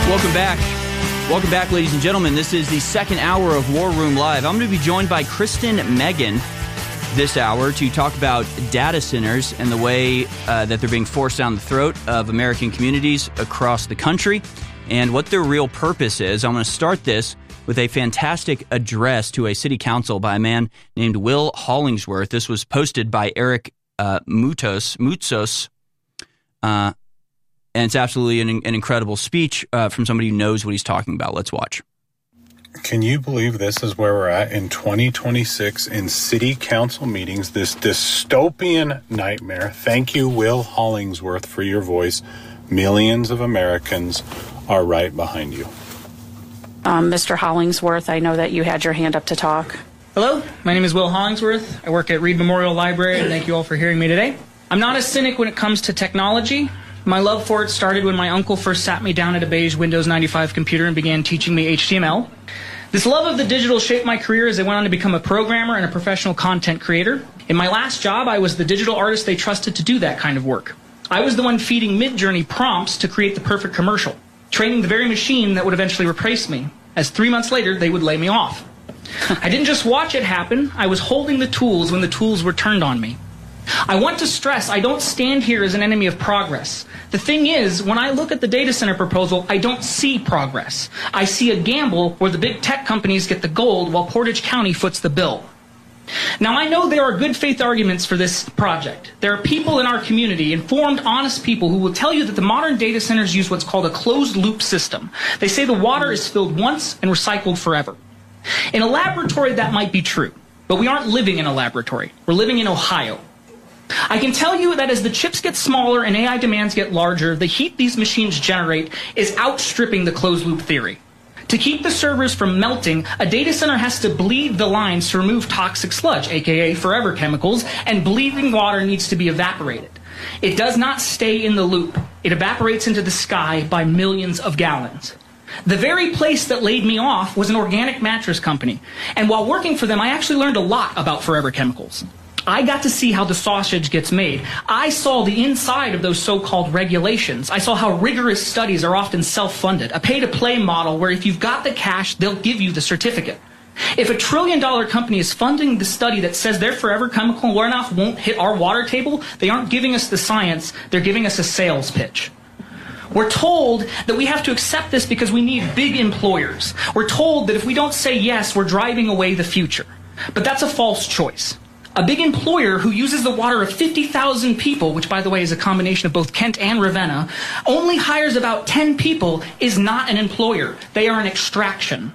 Welcome back. Welcome back, ladies and gentlemen. This is the second hour of War Room Live. I'm going to be joined by Kristen Megan this hour to talk about data centers and the way that they're being forced down the throat of American communities across the country and what their real purpose is. I'm going to start this with a fantastic address to a city council by a man named Will Hollingsworth. This was posted by Eric Moutsos. And it's absolutely an incredible speech from somebody who knows what he's talking about. Let's watch. Can you believe this is where we're at in 2026 in city council meetings, this dystopian nightmare? Thank you, Will Hollingsworth, for your voice. Millions of Americans are right behind you. Mr. Hollingsworth, I know that you had your hand up to talk. Hello, my name is Will Hollingsworth. I work at Reed Memorial Library, and thank you all for hearing me today. I'm not a cynic when it comes to technology. My love for it started when my uncle first sat me down at a beige Windows 95 computer and began teaching me HTML. This love of the digital shaped my career as I went on to become a programmer and a professional content creator. In my last job, I was the digital artist they trusted to do that kind of work. I was the one feeding Midjourney prompts to create the perfect commercial, training the very machine that would eventually replace me, as 3 months later they would lay me off. I didn't just watch it happen, I was holding the tools when the tools were turned on me. I want to stress, I don't stand here as an enemy of progress. The thing is, when I look at the data center proposal, I don't see progress. I see a gamble where the big tech companies get the gold while Portage County foots the bill. Now, I know there are good faith arguments for this project. There are people in our community, informed, honest people, who will tell you that the modern data centers use what's called a closed-loop system. They say the water is filled once and recycled forever. In a laboratory, that might be true, but we aren't living in a laboratory. We're living in Ohio. I can tell you that as the chips get smaller and AI demands get larger, the heat these machines generate is outstripping the closed-loop theory. To keep the servers from melting, a data center has to bleed the lines to remove toxic sludge, aka forever chemicals, and bleeding water needs to be evaporated. It does not stay in the loop. It evaporates into the sky by millions of gallons. The very place that laid me off was an organic mattress company, and while working for them, I actually learned a lot about forever chemicals. I got to see how the sausage gets made. I saw the inside of those so-called regulations. I saw how rigorous studies are often self-funded, a pay-to-play model where if you've got the cash, they'll give you the certificate. If a $1 trillion company is funding the study that says their forever chemical runoff won't hit our water table, they aren't giving us the science, they're giving us a sales pitch. We're told that we have to accept this because we need big employers. We're told that if we don't say yes, we're driving away the future. But that's a false choice. A big employer who uses the water of 50,000 people, which by the way is a combination of both Kent and Ravenna, only hires about 10 people is not an employer. They are an extraction.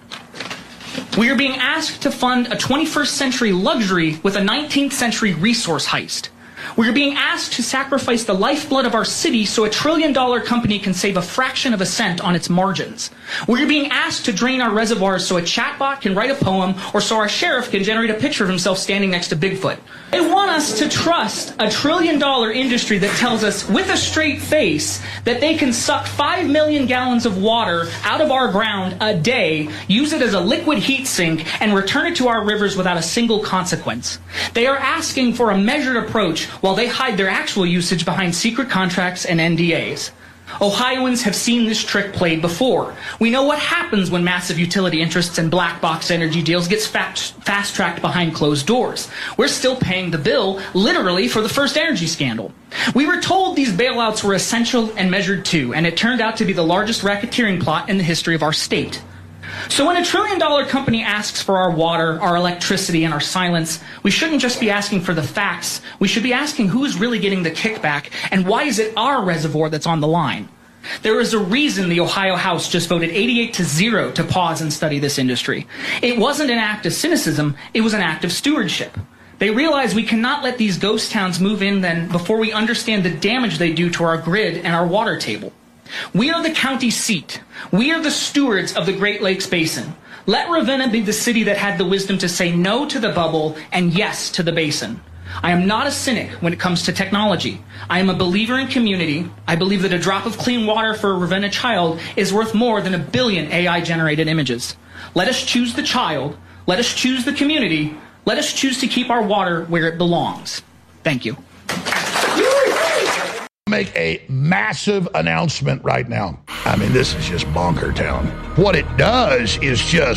We are being asked to fund a 21st century luxury with a 19th century resource heist. We are being asked to sacrifice the lifeblood of our city so a $1 trillion company can save a fraction of a cent on its margins. We are being asked to drain our reservoirs so a chatbot can write a poem or so our sheriff can generate a picture of himself standing next to Bigfoot. They want us to trust a $1 trillion industry that tells us with a straight face that they can suck 5 million gallons of water out of our ground a day, use it as a liquid heat sink, and return it to our rivers without a single consequence. They are asking for a measured approach while they hide their actual usage behind secret contracts and NDAs. Ohioans have seen this trick played before. We know what happens when massive utility interests and black box energy deals gets fast-tracked behind closed doors. We're still paying the bill, literally, for the first energy scandal. We were told these bailouts were essential and measured too, and it turned out to be the largest racketeering plot in the history of our state. So when a $1 trillion company asks for our water, our electricity, and our silence, we shouldn't just be asking for the facts. We should be asking who's really getting the kickback, and why is it our reservoir that's on the line? There is a reason the Ohio House just voted 88-0 to pause and study this industry. It wasn't an act of cynicism, it was an act of stewardship. They realize we cannot let these ghost towns move in then before we understand the damage they do to our grid and our water table. We are the county seat. We are the stewards of the Great Lakes Basin. Let Ravenna be the city that had the wisdom to say no to the bubble and yes to the basin. I am not a cynic when it comes to technology. I am a believer in community. I believe that a drop of clean water for a Ravenna child is worth more than 1 billion AI-generated images. Let us choose the child. Let us choose the community. Let us choose to keep our water where it belongs. Thank you. Make a massive announcement right now. I mean, this is just bonker town. What it does is just...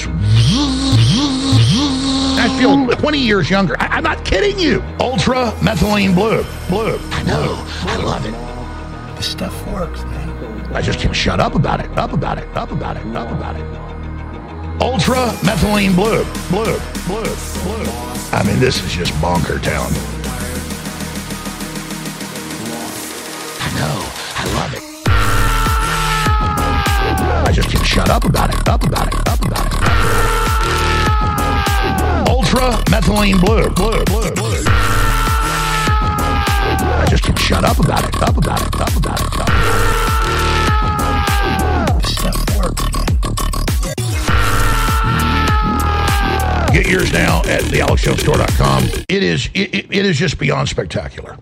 I feel 20 years younger. I'm not kidding you. Ultra methylene blue. I know. I love it. This stuff works, man. I just can't shut up about it. Ultra methylene blue. I mean, this is just bonker town. I know. I love it. I just can't shut up about it. Ultra methylene blue. I just can't shut up about it. This stuff works, man. Get yours now at thealexjonestore.com. It is just beyond spectacular.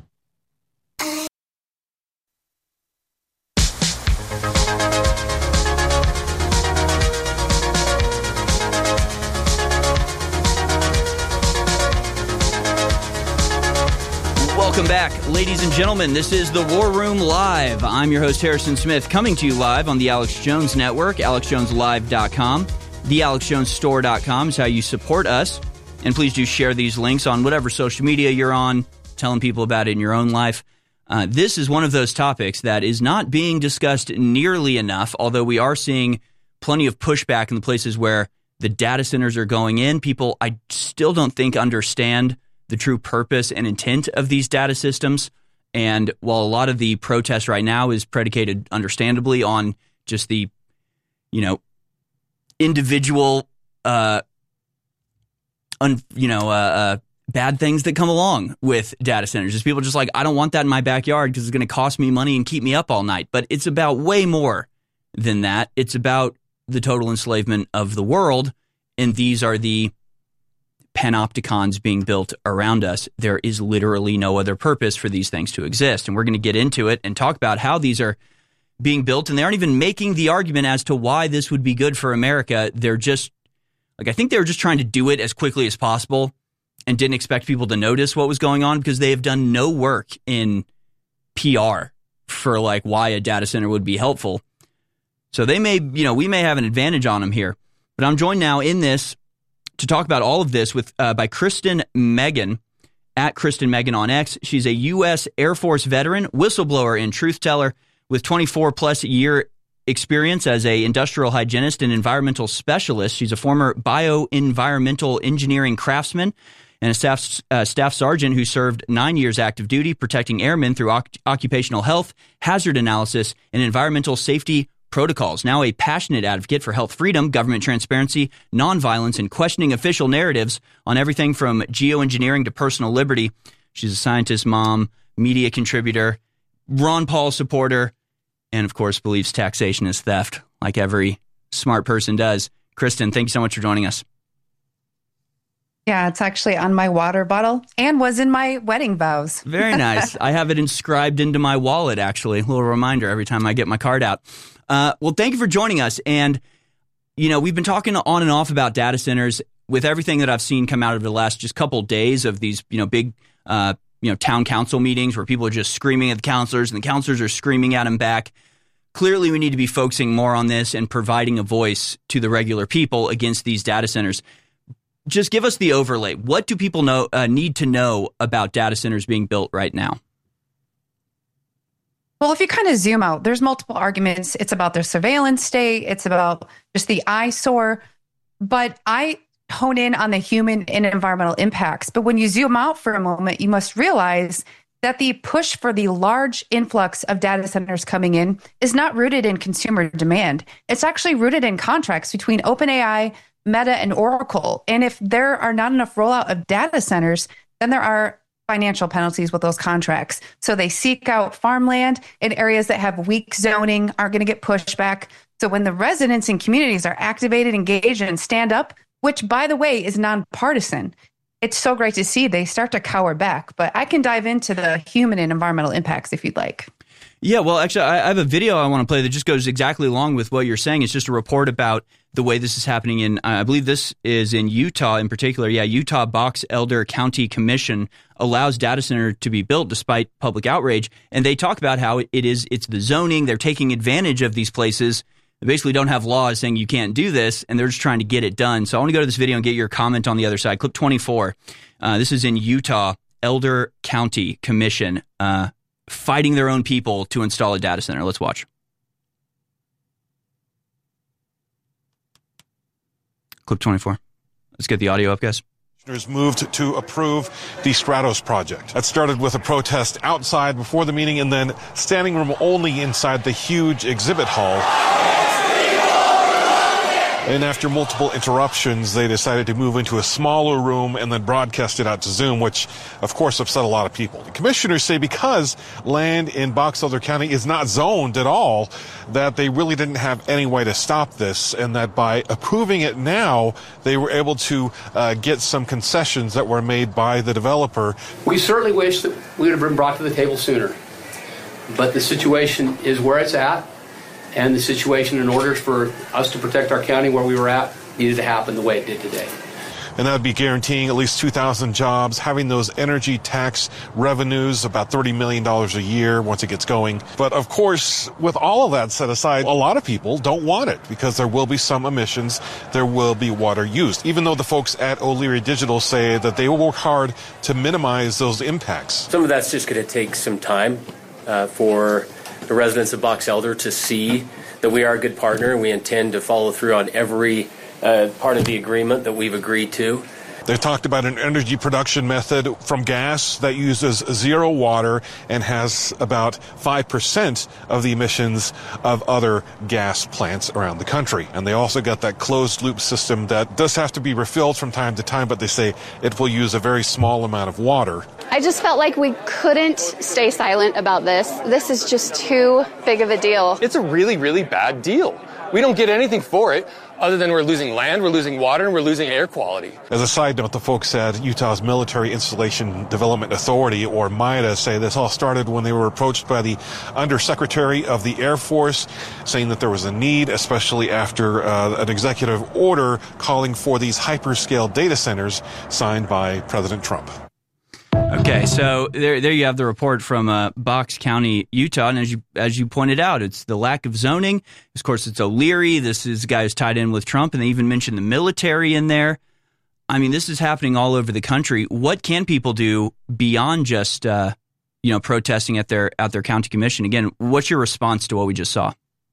Welcome back, ladies and gentlemen. This is the War Room Live. I'm your host, Harrison Smith, coming to you live on the Alex Jones Network, alexjoneslive.com. TheAlexJonesStore.com is how you support us. And please do share these links on whatever social media you're on, telling people about it in your own life. This is one of those topics that is not being discussed nearly enough, although we are seeing plenty of pushback in the places where the data centers are going in. People, I still don't think, understand the true purpose and intent of these data systems. And while a lot of the protest right now is predicated, understandably, on just the, individual, bad things that come along with data centers. Just people just like, I don't want that in my backyard because it's going to cost me money and keep me up all night. But it's about way more than that. It's about the total enslavement of the world. And these are the panopticons being built around us. There is literally no other purpose for these things to exist. And we're going to get into it and talk about how these are being built. And they aren't even making the argument as to why this would be good for America. They're just, I think they were just trying to do it as quickly as possible and didn't expect people to notice what was going on because they have done no work in PR for why a data center would be helpful. So they may, we may have an advantage on them here. But I'm joined now in this to talk about all of this by Kristen Meggan, at Kristen Meggan on X. She's a U.S. Air Force veteran, whistleblower, and truth teller with 24-plus year experience as a industrial hygienist and environmental specialist. She's a former bioenvironmental engineering craftsman and a staff sergeant who served 9 years active duty protecting airmen through occupational health, hazard analysis, and environmental safety protocols. Now a passionate advocate for health freedom, government transparency, nonviolence, and questioning official narratives on everything from geoengineering to personal liberty. She's a scientist, mom, media contributor, Ron Paul supporter, and of course believes taxation is theft, like every smart person does. Kristen, thank you so much for joining us. Yeah, it's actually on my water bottle and was in my wedding vows. Very nice. I have it inscribed into my wallet, actually. A little reminder every time I get my card out. Well, thank you for joining us. And, we've been talking on and off about data centers with everything that I've seen come out of the last just couple of days of these, big, town council meetings where people are just screaming at the counselors and the counselors are screaming at them back. Clearly, we need to be focusing more on this and providing a voice to the regular people against these data centers. Just give us the overlay. What do people need to know about data centers being built right now? Well, if you kind of zoom out, there's multiple arguments. It's about their surveillance state. It's about just the eyesore. But I hone in on the human and environmental impacts. But when you zoom out for a moment, you must realize that the push for the large influx of data centers coming in is not rooted in consumer demand. It's actually rooted in contracts between OpenAI, Meta, and Oracle. And if there are not enough rollout of data centers, then there are financial penalties with those contracts. So they seek out farmland in areas that have weak zoning, aren't going to get pushed back. So when the residents and communities are activated, engaged, and stand up, which, by the way, is nonpartisan, it's so great to see they start to cower back. But I can dive into the human and environmental impacts if you'd like. Yeah, well, actually, I have a video I want to play that just goes exactly along with what you're saying. It's just a report about the way this is happening in, I believe this is in Utah in particular. Yeah, Utah Box Elder County Commission allows data center to be built despite public outrage. And they talk about how it's the zoning. They're taking advantage of these places. They basically don't have laws saying you can't do this, and they're just trying to get it done. So I want to go to this video and get your comment on the other side. Clip 24. This is in Utah Elder County Commission fighting their own people to install a data center. Let's watch. Clip 24. Let's get the audio up, guys. Commissioners moved to approve the Stratos project. That started with a protest outside before the meeting and then standing room only inside the huge exhibit hall. And after multiple interruptions, they decided to move into a smaller room and then broadcast it out to Zoom, which, of course, upset a lot of people. The commissioners say because land in Box Elder County is not zoned at all, that they really didn't have any way to stop this, and that by approving it now, they were able to get some concessions that were made by the developer. We certainly wish that we would have been brought to the table sooner, but the situation is where it's at. And the situation, in order for us to protect our county where we were at, needed to happen the way it did today. And that would be guaranteeing at least 2,000 jobs, having those energy tax revenues, about $30 million a year once it gets going. But of course, with all of that set aside, a lot of people don't want it because there will be some emissions, there will be water used, even though the folks at O'Leary Digital say that they will work hard to minimize those impacts. Some of that's just going to take some time for the residents of Box Elder to see that we are a good partner and we intend to follow through on every part of the agreement that we've agreed to. They talked about an energy production method from gas that uses zero water and has about 5% of the emissions of other gas plants around the country. And they also got that closed loop system that does have to be refilled from time to time, but they say it will use a very small amount of water. I just felt like we couldn't stay silent about this. This is just too big of a deal. It's a really, really bad deal. We don't get anything for it other than we're losing land, we're losing water, and we're losing air quality. As a side note, the folks at Utah's Military Installation Development Authority, or MIDA, say this all started when they were approached by the Undersecretary of the Air Force, saying that there was a need, especially after an executive order calling for these hyperscale data centers signed by President Trump. Okay, so there you have the report from Box County, Utah, and as you pointed out, it's the lack of zoning. Of course, it's O'Leary. This is a guy who's tied in with Trump, and they even mentioned the military in there. I mean, this is happening all over the country. What can people do beyond just protesting at their county commission? Again, what's your response to what we just saw?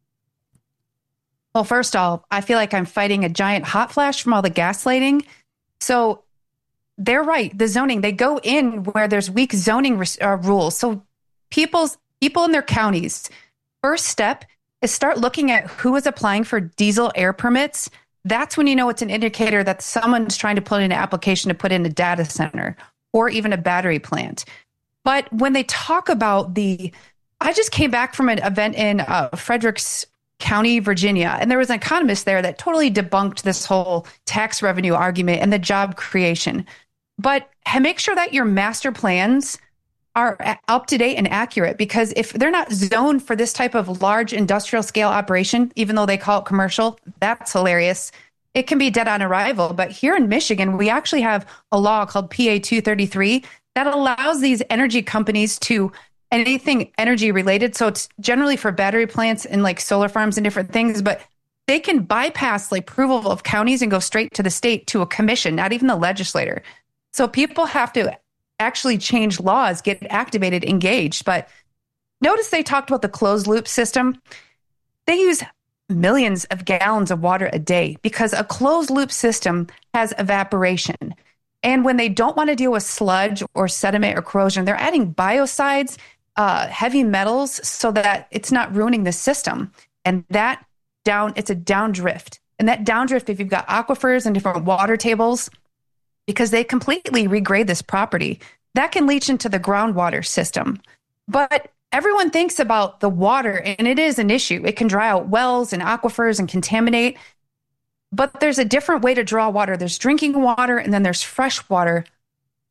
Well, first off, I feel like I'm fighting a giant hot flash from all the gaslighting. So they're right. The zoning, they go in where there's weak zoning rules. So people in their counties, first step is start looking at who is applying for diesel air permits. That's when you know it's an indicator that someone's trying to put in an application to put in a data center or even a battery plant. But when they talk about I just came back from an event in Fredericks County, Virginia, and there was an economist there that totally debunked this whole tax revenue argument and the job creation. But make sure that your master plans are up to date and accurate, because if they're not zoned for this type of large industrial scale operation, even though they call it commercial, that's hilarious. It can be dead on arrival. But here in Michigan, we actually have a law called PA 233 that allows these energy companies to anything energy related. So it's generally for battery plants and like solar farms and different things, but they can bypass the approval of counties and go straight to the state to a commission, not even the legislator. So people have to actually change laws, get activated, engaged. But notice they talked about the closed loop system. They use millions of gallons of water a day because a closed loop system has evaporation. And when they don't want to deal with sludge or sediment or corrosion, they're adding biocides, heavy metals, so that it's not ruining the system. And it's a downdrift. And that downdrift, if you've got aquifers and different water tables, because they completely regrade this property, that can leach into the groundwater system. But everyone thinks about the water, and it is an issue. It can dry out wells and aquifers and contaminate. But there's a different way to draw water. There's drinking water, and then there's fresh water.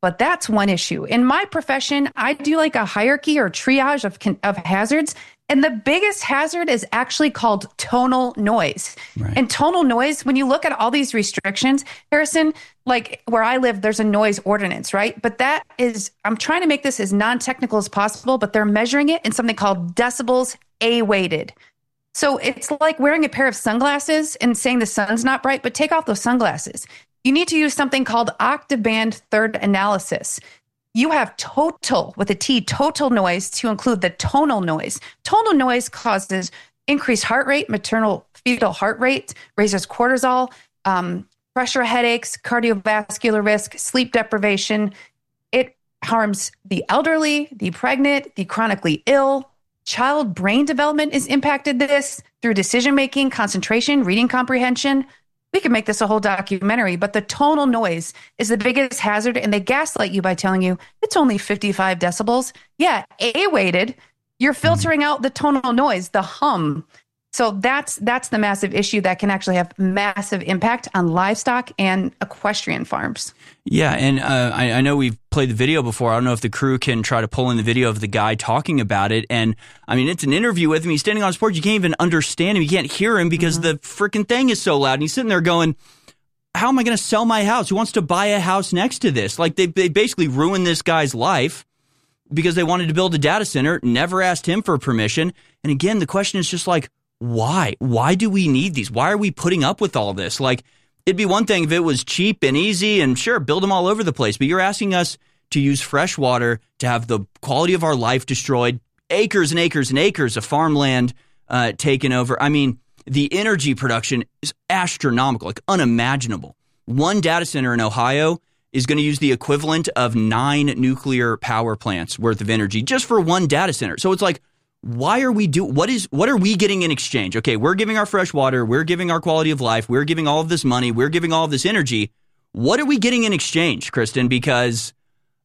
But that's one issue. In my profession, I do like a hierarchy or triage of hazards. And the biggest hazard is actually called tonal noise. Right. And tonal noise, when you look at all these restrictions, Harrison, like where I live, there's a noise ordinance, right? But that is, I'm trying to make this as non-technical as possible, but they're measuring it in something called decibels A-weighted. So it's like wearing a pair of sunglasses and saying the sun's not bright, but take off those sunglasses. You need to use something called octave band third analysis. You have total, with a T, total noise to include the tonal noise. Tonal noise causes increased heart rate, maternal fetal heart rate, raises cortisol, pressure headaches, cardiovascular risk, sleep deprivation. It harms the elderly, the pregnant, the chronically ill. Child brain development is impacted this through decision-making, concentration, reading comprehension. We could make this a whole documentary, but the tonal noise is the biggest hazard, and they gaslight you by telling you it's only 55 decibels. Yeah, A-weighted, you're filtering out the tonal noise, the hum. So that's the massive issue that can actually have massive impact on livestock and equestrian farms. Yeah, and I know we've played the video before. I don't know if the crew can try to pull in the video of the guy talking about it. And, I mean, it's an interview with him. He's standing on his porch. You can't even understand him. You can't hear him because the freaking thing is so loud. And he's sitting there going, how am I going to sell my house? Who wants to buy a house next to this? Like, they basically ruined this guy's life because they wanted to build a data center, never asked him for permission. And again, the question is just like, why? Why do we need these? Why are we putting up with all this? Like, it'd be one thing if it was cheap and easy and sure, build them all over the place. But you're asking us to use fresh water, to have the quality of our life destroyed, acres and acres and acres of farmland taken over. I mean, the energy production is astronomical, like unimaginable. One data center in Ohio is going to use the equivalent of 9 nuclear power plants worth of energy just for one data center. So it's like, why are we what are we getting in exchange? Okay, we're giving our fresh water, we're giving our quality of life, we're giving all of this money, we're giving all of this energy. What are we getting in exchange, Kristen? Because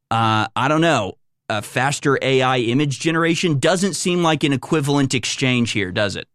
I don't know, faster AI image generation doesn't seem like an equivalent exchange here, does it?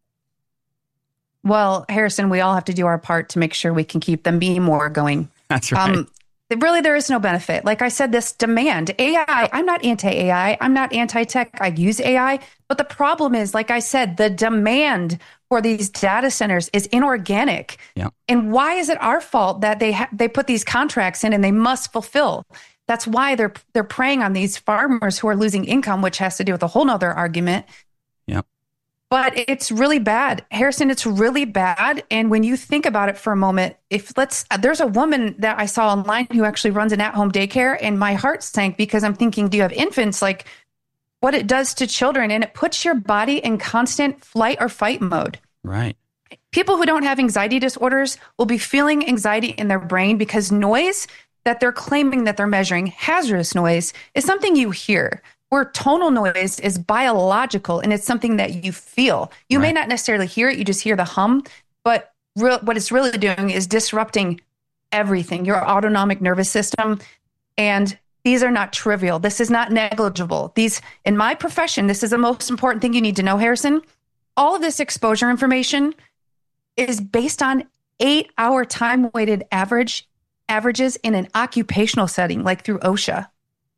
Well, Harrison, we all have to do our part to make sure we can keep them being more going. That's right. Really, there is no benefit. Like I said, this demand, AI, I'm not anti-AI. I'm not anti-tech. I use AI. But the problem is, like I said, the demand for these data centers is inorganic. Yeah. And why is it our fault that they put these contracts in and they must fulfill? That's why they're preying on these farmers who are losing income, which has to do with a whole nother argument. Yeah. But it's really bad. Harrison, it's really bad. And when you think about it for a moment, there's a woman that I saw online who actually runs an at-home daycare, and my heart sank because I'm thinking, do you have infants? Like what it does to children, and it puts your body in constant flight or fight mode. Right. People who don't have anxiety disorders will be feeling anxiety in their brain because noise that they're claiming that they're measuring, hazardous noise, is something you hear. Where tonal noise is biological and it's something that you feel. You may not necessarily hear it, you just hear the hum, but what it's really doing is disrupting everything, your autonomic nervous system. And these are not trivial. This is not negligible. These, in my profession, this is the most important thing you need to know, Harrison. All of this exposure information is based on 8-hour time-weighted averages in an occupational setting, like through OSHA.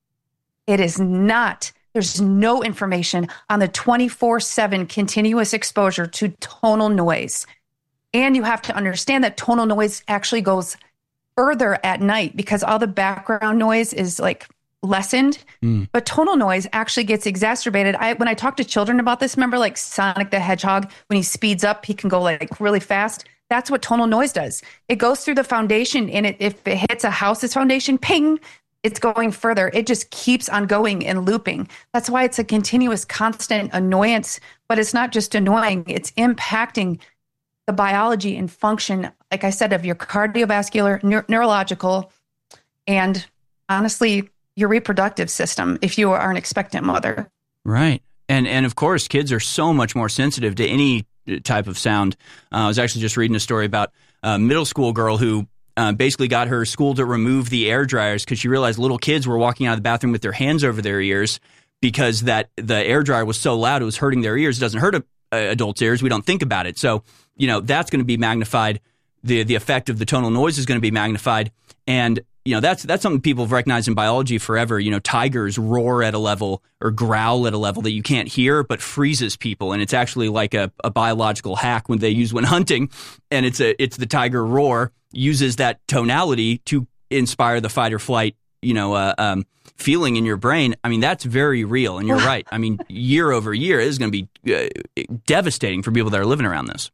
It is not, there's no information on the 24/7 continuous exposure to tonal noise. And you have to understand that tonal noise actually goes further at night because all the background noise is like lessened. But tonal noise actually gets exacerbated. When I talk to children about this, remember like Sonic the Hedgehog, when he speeds up, he can go like really fast. That's what tonal noise does. It goes through the foundation, and if it hits a house's foundation, ping, it's going further. It just keeps on going and looping. That's why it's a continuous, constant annoyance. But it's not just annoying. It's impacting the biology and function, like I said, of your cardiovascular, neurological, and honestly, your reproductive system if you are an expectant mother. Right. And of course, kids are so much more sensitive to any type of sound. I was actually just reading a story about a middle school girl who basically got her school to remove the air dryers because she realized little kids were walking out of the bathroom with their hands over their ears because the air dryer was so loud it was hurting their ears. It doesn't hurt adults' ears. We don't think about it. So, that's going to be magnified. the effect of the tonal noise is going to be magnified. And that's something people have recognized in biology forever. Tigers roar at a level or growl at a level that you can't hear, but freezes people. And it's actually like a biological hack when hunting. And it's the tiger roar uses that tonality to inspire the fight or flight, feeling in your brain. I mean, that's very real. And you're right. I mean, year over year, it is going to be devastating for people that are living around this.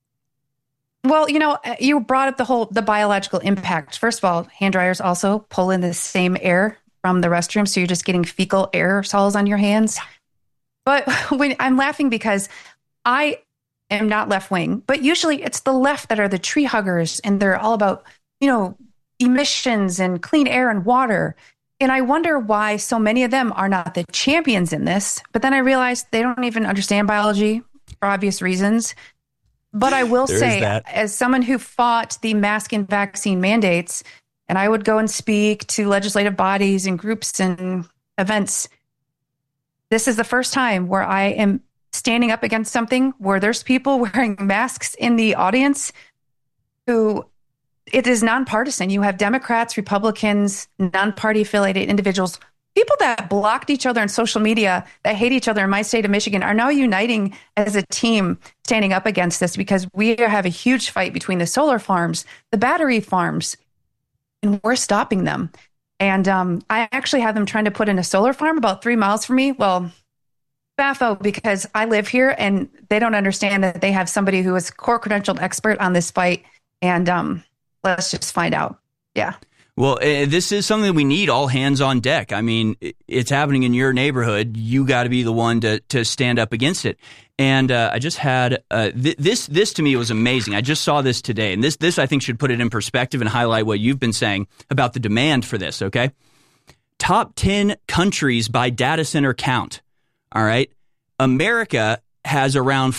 Well, you brought up the biological impact. First of all, hand dryers also pull in the same air from the restroom, so you're just getting fecal aerosols on your hands. But when I'm laughing because I am not left wing, but usually it's the left that are the tree huggers, and they're all about, emissions and clean air and water. And I wonder why so many of them are not the champions in this. But then I realized they don't even understand biology for obvious reasons. But I will say, as someone who fought the mask and vaccine mandates, and I would go and speak to legislative bodies and groups and events, this is the first time where I am standing up against something where there's people wearing masks in the audience who it is nonpartisan. You have Democrats, Republicans, non-party affiliated individuals. People that blocked each other on social media, that hate each other in my state of Michigan, are now uniting as a team standing up against this because we have a huge fight between the solar farms, the battery farms, and we're stopping them. And I actually have them trying to put in a solar farm about 3 miles from me. Well, baffo, because I live here and they don't understand that they have somebody who is core credentialed expert on this fight. And let's just find out. Yeah. Well, this is something that we need all hands on deck. I mean, it's happening in your neighborhood. You got to be the one to stand up against it. And I just had this to me was amazing. I just saw this today, and this I think should put it in perspective and highlight what you've been saying about the demand for this. Okay, top 10 countries by data center count. All right, America has around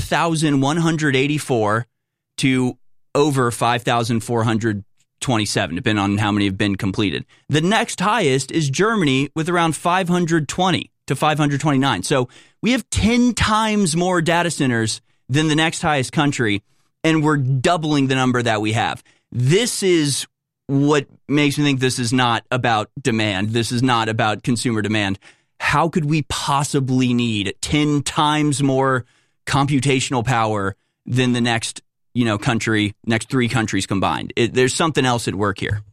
4,184 to over 5,427, depending on how many have been completed. The next highest is Germany with around 520 to 529. So we have 10 times more data centers than the next highest country, and we're doubling the number that we have. This is what makes me think this is not about demand. This is not about consumer demand. How could we possibly need 10 times more computational power than the next next 3 countries combined? There's something else at work here.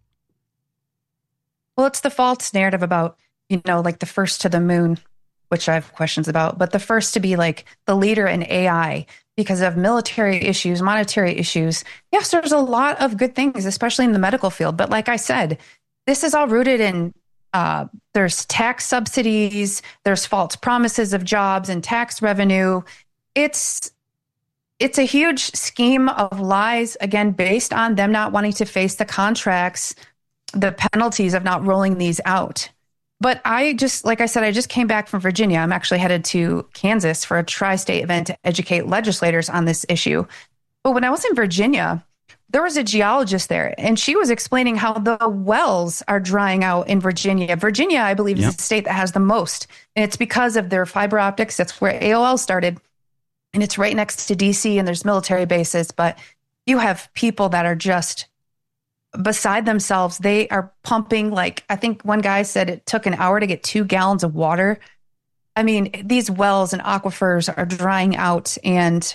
Well, it's the false narrative about, like the first to the moon, which I have questions about, but the first to be like the leader in AI because of military issues, monetary issues. Yes, there's a lot of good things, especially in the medical field. But like I said, this is all rooted in there's tax subsidies, there's false promises of jobs and tax revenue. It's a huge scheme of lies, again, based on them not wanting to face the contracts, the penalties of not rolling these out. But like I said, I just came back from Virginia. I'm actually headed to Kansas for a tri-state event to educate legislators on this issue. But when I was in Virginia, there was a geologist there, and she was explaining how the wells are drying out in Virginia. Virginia, I believe, is the state that has the most, and it's because of their fiber optics. That's where AOL started. And it's right next to DC, and there's military bases, but you have people that are just beside themselves. They are pumping, I think one guy said it took an hour to get 2 gallons of water. I mean, these wells and aquifers are drying out, and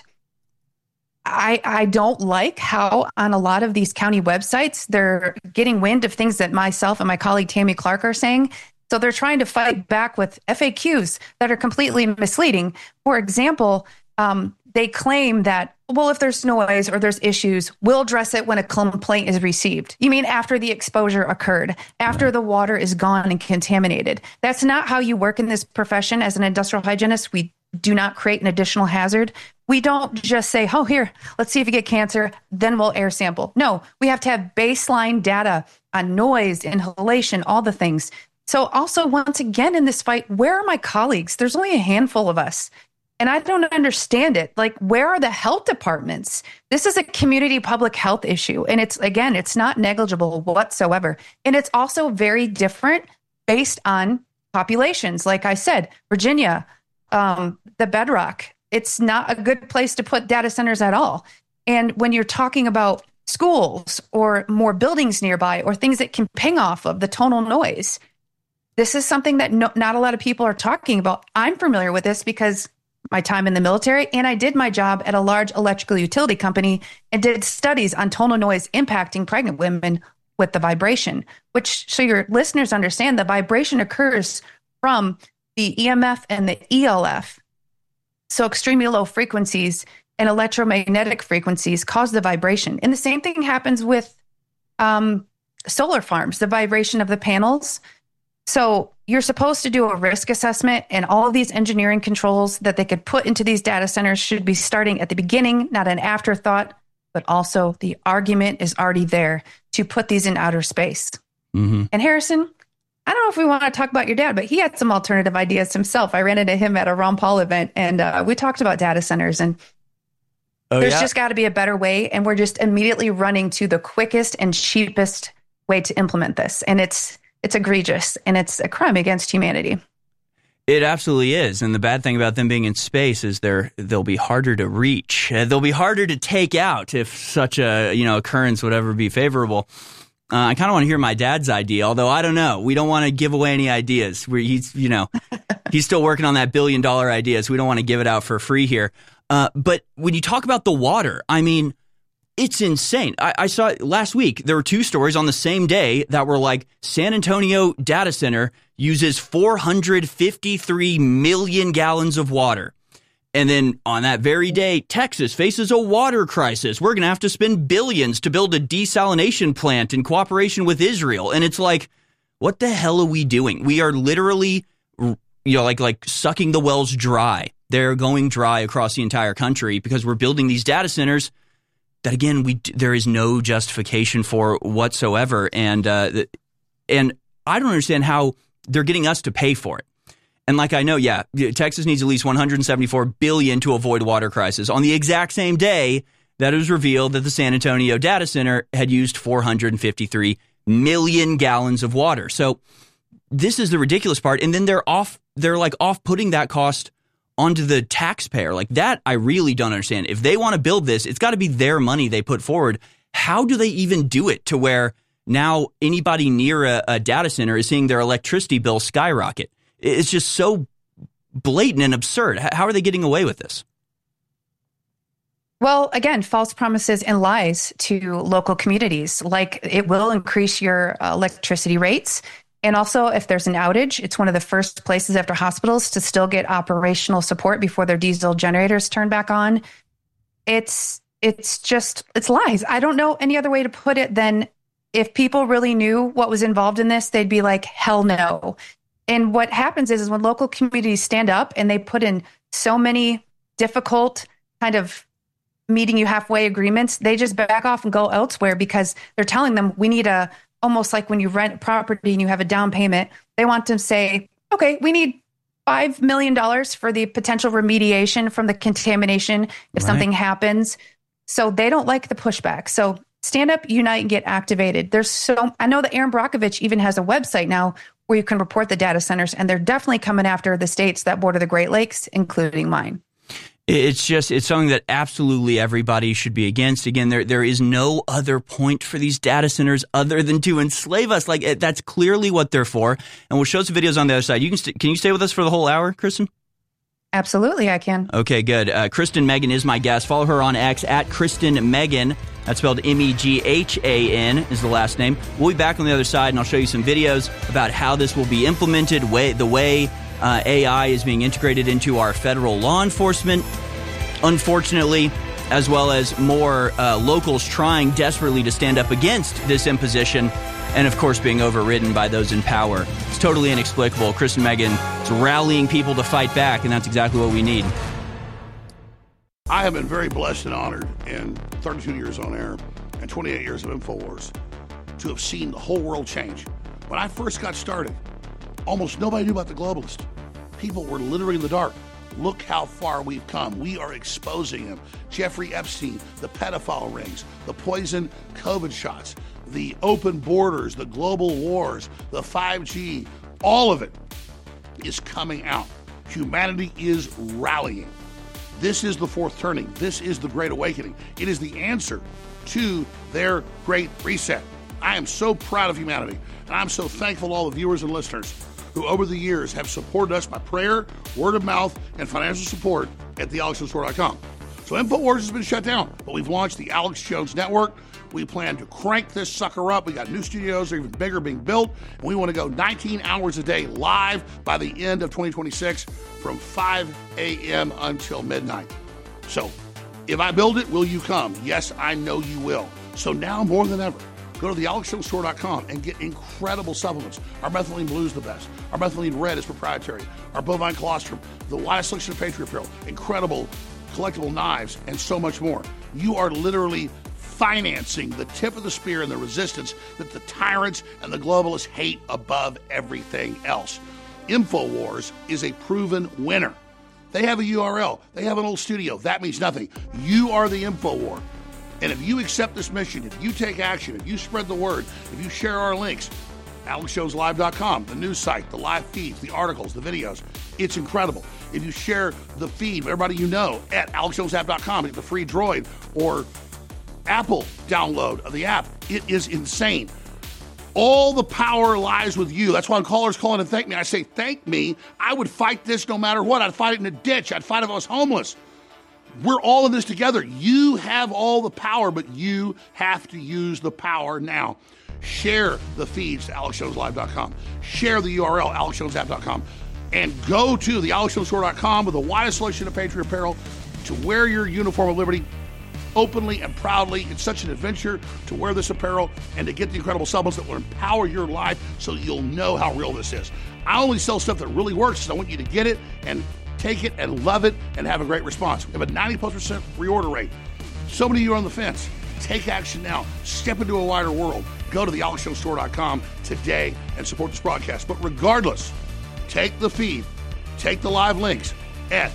I don't like how on a lot of these county websites, they're getting wind of things that myself and my colleague Tammy Clark are saying. So they're trying to fight back with FAQs that are completely misleading. For example, they claim that, well, if there's noise or there's issues, we'll address it when a complaint is received. You mean after the exposure occurred, after the water is gone and contaminated? That's not how you work in this profession. As an industrial hygienist, we do not create an additional hazard. We don't just say, oh, here, let's see if you get cancer, then we'll air sample. No, we have to have baseline data on noise, inhalation, all the things. So also, once again, in this fight, where are my colleagues? There's only a handful of us. And I don't understand it. Where are the health departments? This is a community public health issue. And it's not negligible whatsoever. And it's also very different based on populations. Like I said, Virginia, the bedrock, it's not a good place to put data centers at all. And when you're talking about schools or more buildings nearby or things that can ping off of the tonal noise. This is something that not a lot of people are talking about. I'm familiar with this because my time in the military, and I did my job at a large electrical utility company and did studies on tonal noise impacting pregnant women with the vibration, which, so your listeners understand, the vibration occurs from the EMF and the ELF. So extremely low frequencies and electromagnetic frequencies cause the vibration. And the same thing happens with solar farms, the vibration of the panels. So you're supposed to do a risk assessment, and all of these engineering controls that they could put into these data centers should be starting at the beginning, not an afterthought, but also the argument is already there to put these in outer space. Mm-hmm. And Harrison, I don't know if we want to talk about your dad, but he had some alternative ideas himself. I ran into him at a Ron Paul event, and we talked about data centers, and there's just got to be a better way, and we're just immediately running to the quickest and cheapest way to implement this. And it's egregious, and it's a crime against humanity. It absolutely is. And the bad thing about them being in space is they'll be harder to reach. They'll be harder to take out if such a occurrence would ever be favorable. I kind of want to hear my dad's idea, although I don't know. We don't want to give away any ideas. He's still working on that $1 billion idea, so we don't want to give it out for free here. But when you talk about the water, I mean, it's insane. I saw last week, there were 2 stories on the same day that were like San Antonio data center uses 453 million gallons of water. And then on that very day, Texas faces a water crisis. We're going to have to spend billions to build a desalination plant in cooperation with Israel. And it's like, what the hell are we doing? We are literally, like sucking the wells dry. They're going dry across the entire country because we're building these data centers that, again, there is no justification for whatsoever. And I don't understand how they're getting us to pay for it. And like I know, Texas needs at least $174 billion to avoid water crisis. On the exact same day that it was revealed that the San Antonio data center had used 453 million gallons of water. So this is the ridiculous part. And then they're off-putting that cost onto the taxpayer. Like that, I really don't understand. If they want to build this, it's got to be their money they put forward. How do they even do it to where now anybody near a data center is seeing their electricity bill skyrocket? It's just so blatant and absurd. How are they getting away with this? Well, again, false promises and lies to local communities. Like it will increase your electricity rates. And also, if there's an outage, it's one of the first places after hospitals to still get operational support before their diesel generators turn back on. It's lies. I don't know any other way to put it than if people really knew what was involved in this, they'd be like, hell no. And what happens is when local communities stand up and they put in so many difficult kind of meeting you halfway agreements, they just back off and go elsewhere because they're telling them we need almost like when you rent a property and you have a down payment, they want to say, okay, we need $5 million for the potential remediation from the contamination if something happens. So they don't like the pushback. So stand up, unite, and get activated. I know that Aaron Brockovich even has a website now where you can report the data centers, and they're definitely coming after the states that border the Great Lakes, including mine. It's something that absolutely everybody should be against. Again, there is no other point for these data centers other than to enslave us. Like that's clearly what they're for. And we'll show some videos on the other side. Can you stay with us for the whole hour, Kristen? Absolutely, I can. Okay, good. Kristen Meghan is my guest. Follow her on X at Kristen Meghan. That's spelled Meghan is the last name. We'll be back on the other side, and I'll show you some videos about how this will be implemented, the way AI is being integrated into our federal law enforcement, unfortunately, as well as more locals trying desperately to stand up against this imposition, and, of course, being overridden by those in power. It's totally inexplicable. Kristen Meghan is rallying people to fight back, and that's exactly what we need. I have been very blessed and honored in 32 years on air and 28 years of InfoWars to have seen the whole world change. When I first got started, almost nobody knew about the globalist. People were literally in the dark. Look how far we've come. We are exposing them. Jeffrey Epstein, the pedophile rings, the poison COVID shots, the open borders, the global wars, the 5G, all of it is coming out. Humanity is rallying. This is the fourth turning. This is the Great Awakening. It is the answer to their Great Reset. I am so proud of humanity, and I'm so thankful to all the viewers and listeners who over the years have supported us by prayer, word of mouth, and financial support at thealexjonestore.com. So InfoWars has been shut down, but we've launched the Alex Jones Network. We plan to crank this sucker up. We got new studios, they're even bigger, being built, and we want to go 19 hours a day live by the end of 2026 from 5 a.m. until midnight. So if I build it, will you come? Yes, I know you will. So now more than ever, go to thealexjonestore.com and get incredible supplements. Our methylene blue is the best. Our methylene red is proprietary. Our bovine colostrum, the widest selection of Patriot apparel, incredible collectible knives, and so much more. You are literally financing the tip of the spear and the resistance that the tyrants and the globalists hate above everything else. InfoWars is a proven winner. They have a URL. They have an old studio. That means nothing. You are the InfoWar. And if you accept this mission, if you take action, if you spread the word, if you share our links, AlexJonesLive.com, the news site, the live feeds, the articles, the videos, it's incredible. If you share the feed with everybody you know at AlexJonesApp.com, get the free Droid or Apple download of the app, it is insane. All the power lies with you. That's why when callers call in and thank me, I say, thank me. I would fight this no matter what. I'd fight it in a ditch. I'd fight if I was homeless. We're all in this together. You have all the power, but you have to use the power now. Share the feeds to AlexJonesLive.com. Share the URL, AlexJonesApp.com. And go to the AlexJonesStore.com with the widest selection of Patriot apparel to wear your uniform of liberty openly and proudly. It's such an adventure to wear this apparel and to get the incredible supplements that will empower your life so you'll know how real this is. I only sell stuff that really works, so I want you to get it and take it and love it and have a great response. We have a 90+% reorder rate. So many of you are on the fence. Take action now. Step into a wider world. Go to thealexjonestore.com today and support this broadcast. But regardless, take the feed, take the live links at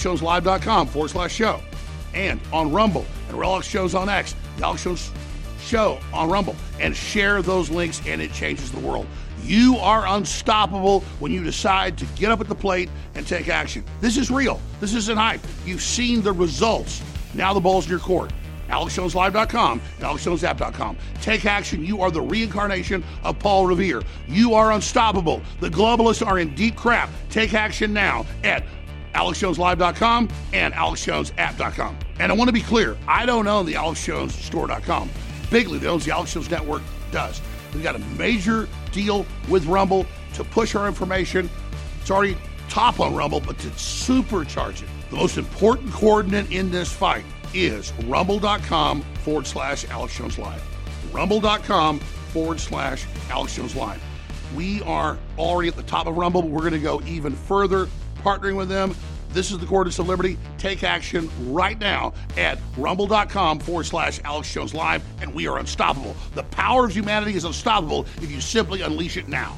AlexJonesLive.com/show and on Rumble and Real Alex Shows on X, the Alex Jones Show on Rumble, and share those links, and it changes the world. You are unstoppable when you decide to get up at the plate and take action. This is real. This isn't hype. You've seen the results. Now the ball's in your court. AlexJonesLive.com and AlexJonesApp.com. Take action. You are the reincarnation of Paul Revere. You are unstoppable. The globalists are in deep crap. Take action now at AlexJonesLive.com and AlexJonesApp.com. And I want to be clear, I don't own the AlexJonesStore.com. Bigley, that owns the Alex Jones Network, does. We've got a major deal with Rumble to push our information. It's already top on Rumble, but to supercharge it. The most important coordinate in this fight is rumble.com/Alex Jones Live. Rumble.com/Alex Jones Live. We are already at the top of Rumble, but we're going to go even further, partnering with them. This is the coordinates of liberty. Take action right now at rumble.com/Alex Jones Live, and we are unstoppable. The power of humanity is unstoppable if you simply unleash it now.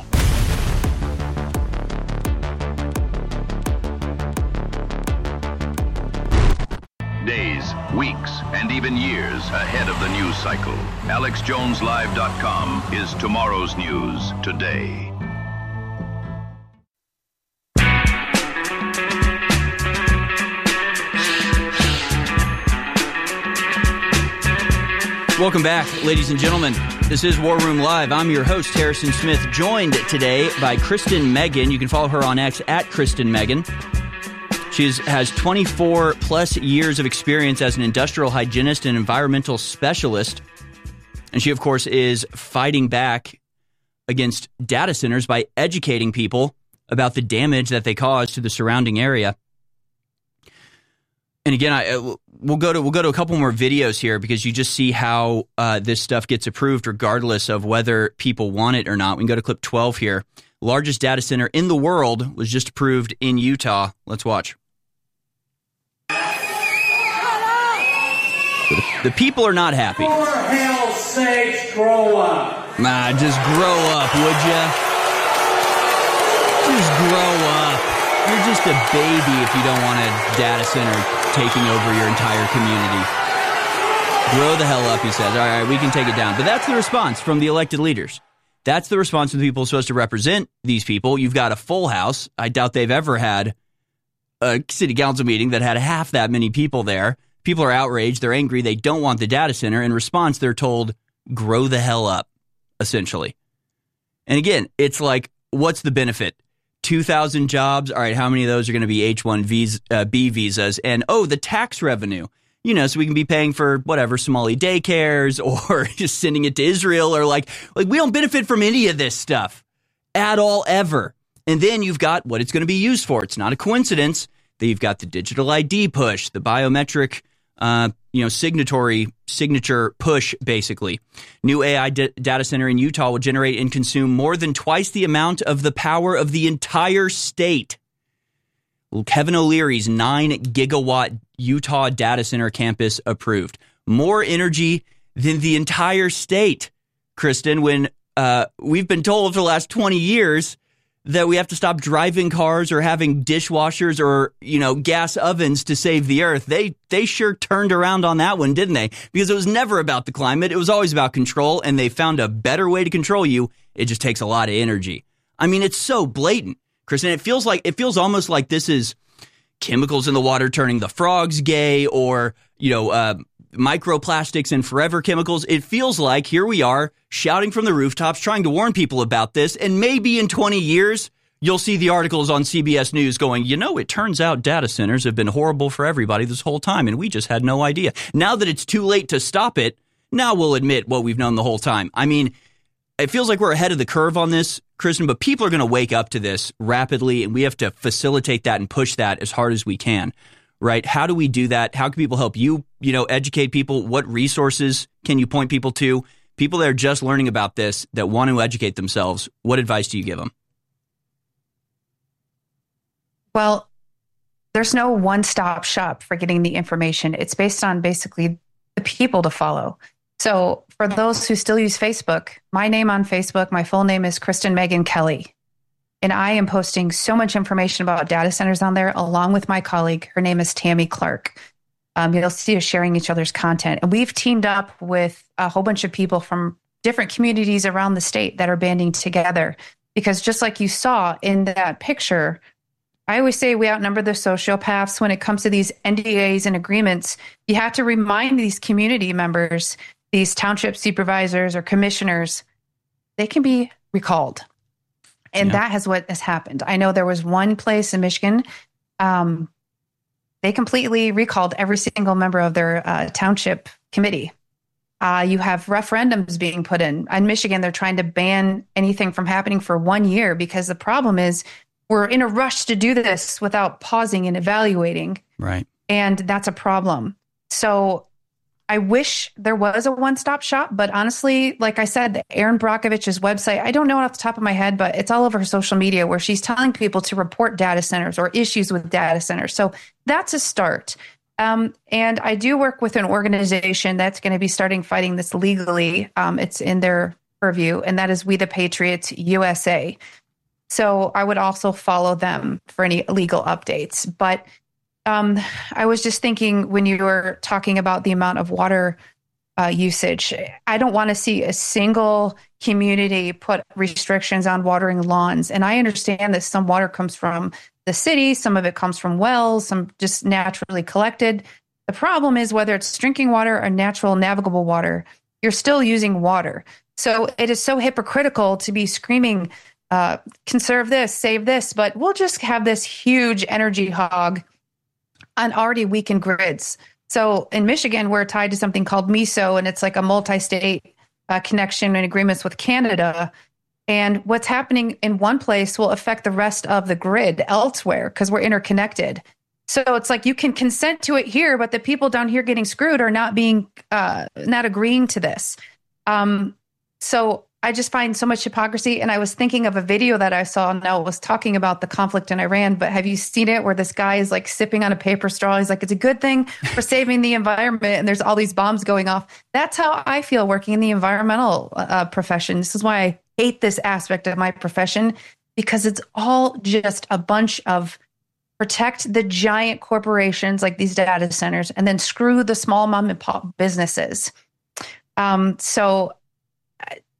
Days, weeks, and even years ahead of the news cycle. AlexJonesLive.com is tomorrow's news today. Welcome back, ladies and gentlemen. This is War Room Live. I'm your host, Harrison Smith, joined today by Kristen Megan. You can follow her on X at Kristen Megan. She has 24-plus years of experience as an industrial hygienist and environmental specialist. And she, of course, is fighting back against data centers by educating people about the damage that they cause to the surrounding area. And again, we'll go to a couple more videos here because you just see how this stuff gets approved regardless of whether people want it or not. We can go to clip 12 here. Largest data center in the world was just approved in Utah. Let's watch. The people are not happy. For hell's sakes, grow up. Just grow up, would ya? Just grow up. You're just a baby if you don't want a data center taking over your entire community. Grow the hell up, he says. All right, we can take it down. But that's the response from the elected leaders. That's the response from the people supposed to represent these people. You've got a full house. I doubt they've ever had a city council meeting that had half that many people there. People are outraged. They're angry. They don't want the data center. In response, they're told, grow the hell up, essentially. And again, it's like, what's the benefit? 2,000 jobs. All right, how many of those are going to be H-1B visas? And, the tax revenue. So we can be paying for whatever, Somali daycares or just sending it to Israel or like we don't benefit from any of this stuff at all ever. And then you've got what it's going to be used for. It's not a coincidence that you've got the digital ID push, the biometric, signature push, basically. New AI data center in Utah will generate and consume more than twice the amount of the power of the entire state. Kevin O'Leary's 9 gigawatt Utah data center campus approved. More energy than the entire state, Kristen, when we've been told for the last 20 years that we have to stop driving cars or having dishwashers or, gas ovens to save the earth. They sure turned around on that one, didn't they? Because it was never about the climate. It was always about control, and they found a better way to control you. It just takes a lot of energy. I mean, it's so blatant, Kristen. It feels almost like this is chemicals in the water turning the frogs gay or, microplastics and forever chemicals. It feels like here we are shouting from the rooftops, trying to warn people about this. And maybe in 20 years, you'll see the articles on CBS News going, it turns out data centers have been horrible for everybody this whole time. And we just had no idea. Now that it's too late to stop it, now we'll admit what we've known the whole time. I mean, it feels like we're ahead of the curve on this, Kristen, but people are going to wake up to this rapidly. And we have to facilitate that and push that as hard as we can. Right? How do we do that? How can people help you, educate people? What resources can you point people to? People that are just learning about this, that want to educate themselves, what advice do you give them? Well, there's no one-stop shop for getting the information. It's based on basically the people to follow. So for those who still use Facebook, my name on Facebook, my full name is Kristen Megan Kelly. And I am posting so much information about data centers on there, along with my colleague. Her name is Tammy Clark. You'll see us sharing each other's content. And we've teamed up with a whole bunch of people from different communities around the state that are banding together. Because just like you saw in that picture, I always say we outnumber the sociopaths when it comes to these NDAs and agreements. You have to remind these community members, these township supervisors or commissioners, they can be recalled. And that is what has happened. I know there was one place in Michigan, they completely recalled every single member of their township committee. You have referendums being put in. In Michigan, they're trying to ban anything from happening for 1 year because the problem is we're in a rush to do this without pausing and evaluating. Right. And that's a problem. So I wish there was a one-stop shop, but honestly, like I said, Erin Brockovich's website, I don't know it off the top of my head, but it's all over her social media where she's telling people to report data centers or issues with data centers. So that's a start. And I do work with an organization that's going to be starting fighting this legally. It's in their purview, and that is We the Patriots USA. So I would also follow them for any legal updates. But I was just thinking when you were talking about the amount of water usage, I don't want to see a single community put restrictions on watering lawns. And I understand that some water comes from the city, some of it comes from wells, some just naturally collected. The problem is whether it's drinking water or natural navigable water, you're still using water. So it is so hypocritical to be screaming, conserve this, save this, but we'll just have this huge energy hog on already weakened grids. So in Michigan, we're tied to something called MISO, and it's like a multi-state connection and agreements with Canada. And what's happening in one place will affect the rest of the grid elsewhere because we're interconnected. So it's like you can consent to it here, but the people down here getting screwed are not agreeing to this. So I just find so much hypocrisy. And I was thinking of a video that I saw now it was talking about the conflict in Iran, but have you seen it where this guy is like sipping on a paper straw? He's like, it's a good thing for saving the environment. And there's all these bombs going off. That's how I feel working in the environmental profession. This is why I hate this aspect of my profession, because it's all just a bunch of protect the giant corporations like these data centers and then screw the small mom and pop businesses. So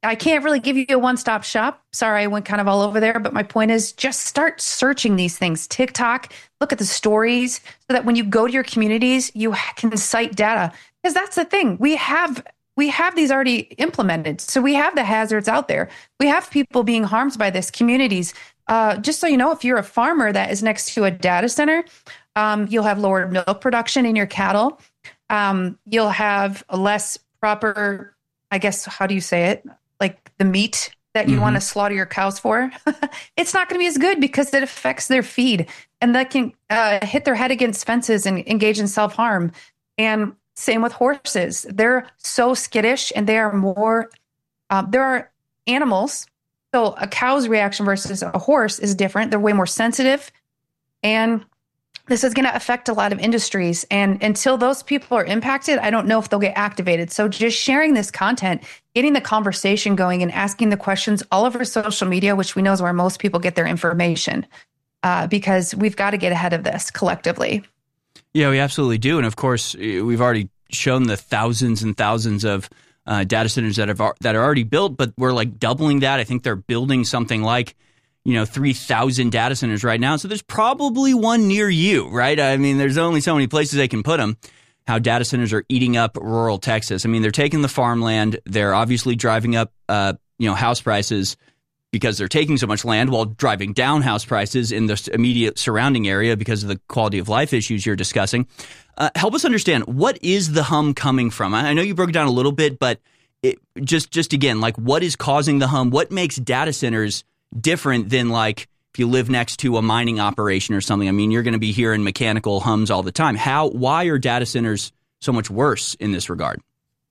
I can't really give you a one-stop shop. Sorry, I went kind of all over there, but my point is just start searching these things. TikTok, look at the stories so that when you go to your communities, you can cite data. Because that's the thing. We have these already implemented. So we have the hazards out there. We have people being harmed by this, communities. Just so you know, if you're a farmer that is next to a data center, you'll have lower milk production in your cattle. You'll have a less proper, I guess, how do you say it? Like the meat that you want to slaughter your cows for. It's not going to be as good because it affects their feed, and that can hit their head against fences and engage in self-harm. And same with horses. They're so skittish, and they are more, there are animals. So a cow's reaction versus a horse is different. They're way more sensitive. And this is going to affect a lot of industries. And until those people are impacted, I don't know if they'll get activated. So just sharing this content, getting the conversation going and asking the questions all over social media, which we know is where most people get their information, because we've got to get ahead of this collectively. Yeah, we absolutely do. And of course, we've already shown the thousands and thousands of data centers that are already built, but we're like doubling that. I think they're building something like 3,000 data centers right now. So there's probably one near you, right? I mean, there's only so many places they can put them. How data centers are eating up rural Texas. I mean, they're taking the farmland. They're obviously driving up, house prices because they're taking so much land, while driving down house prices in the immediate surrounding area because of the quality of life issues you're discussing. Help us understand, what is the hum coming from? I know you broke it down a little bit, but just again, like, what is causing the hum? What makes data centers different than, like, if you live next to a mining operation or something? I mean, you're going to be hearing mechanical hums all the time. Why are data centers so much worse in this regard?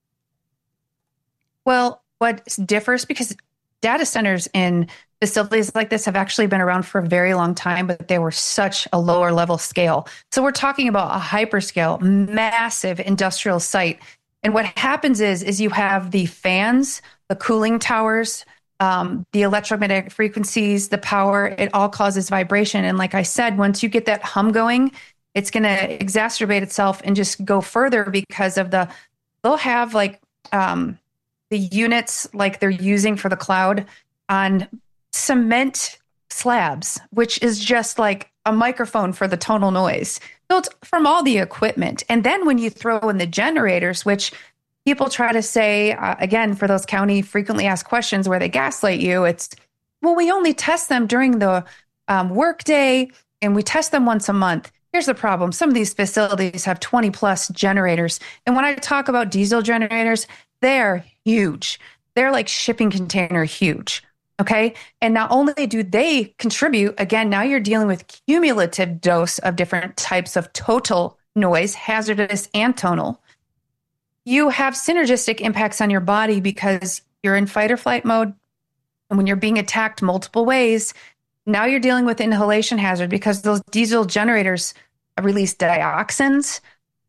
Well, what differs, because data centers in facilities like this have actually been around for a very long time, but they were such a lower level scale. So we're talking about a hyperscale, massive industrial site. And what happens is you have the fans, the cooling towers, the electromagnetic frequencies, the power, it all causes vibration. And like I said, once you get that hum going, it's going to exacerbate itself and just go further because of they'll have like the units like they're using for the cloud on cement slabs, which is just like a microphone for the tonal noise built from all the equipment. And then when you throw in the generators, which people try to say, again, for those county frequently asked questions where they gaslight you, it's, well, we only test them during the workday and we test them once a month. Here's the problem. Some of these facilities have 20 plus generators. And when I talk about diesel generators, they're huge. They're like shipping container huge. Okay. And not only do they contribute, again, now you're dealing with cumulative dose of different types of total noise, hazardous and tonal. You have synergistic impacts on your body because you're in fight or flight mode. And when you're being attacked multiple ways, now you're dealing with inhalation hazard because those diesel generators release dioxins.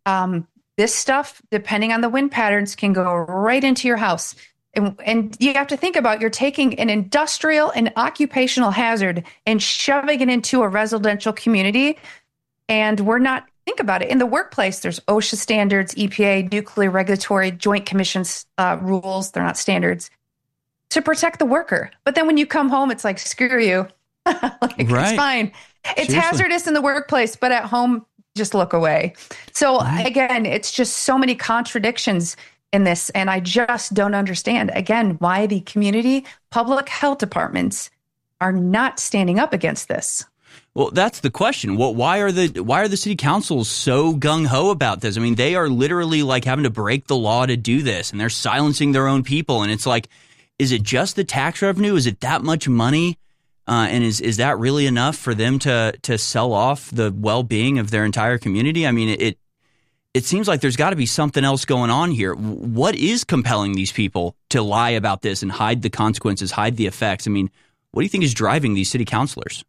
This stuff, depending on the wind patterns, can go right into your house. And you have to think about, you're taking an industrial and occupational hazard and shoving it into a residential community. And we're not, think about it. In the workplace, there's OSHA standards, EPA, Nuclear Regulatory Joint Commission's rules. They're not standards to protect the worker. But then when you come home, it's like, screw you. Right. It's fine. It's Seriously. Hazardous in the workplace, but at home, just look away. So again, it's just so many contradictions in this. And I just don't understand, again, why the community public health departments are not standing up against this. Well, that's the question. Why are the city councils so gung-ho about this? I mean, they are literally like having to break the law to do this, and they're silencing their own people. And it's like, is it just the tax revenue? Is it that much money? And is that really enough for them to sell off the well-being of their entire community? I mean, it seems like there's got to be something else going on here. What is compelling these people to lie about this and hide the consequences, hide the effects? I mean, what do you think is driving these city councilors?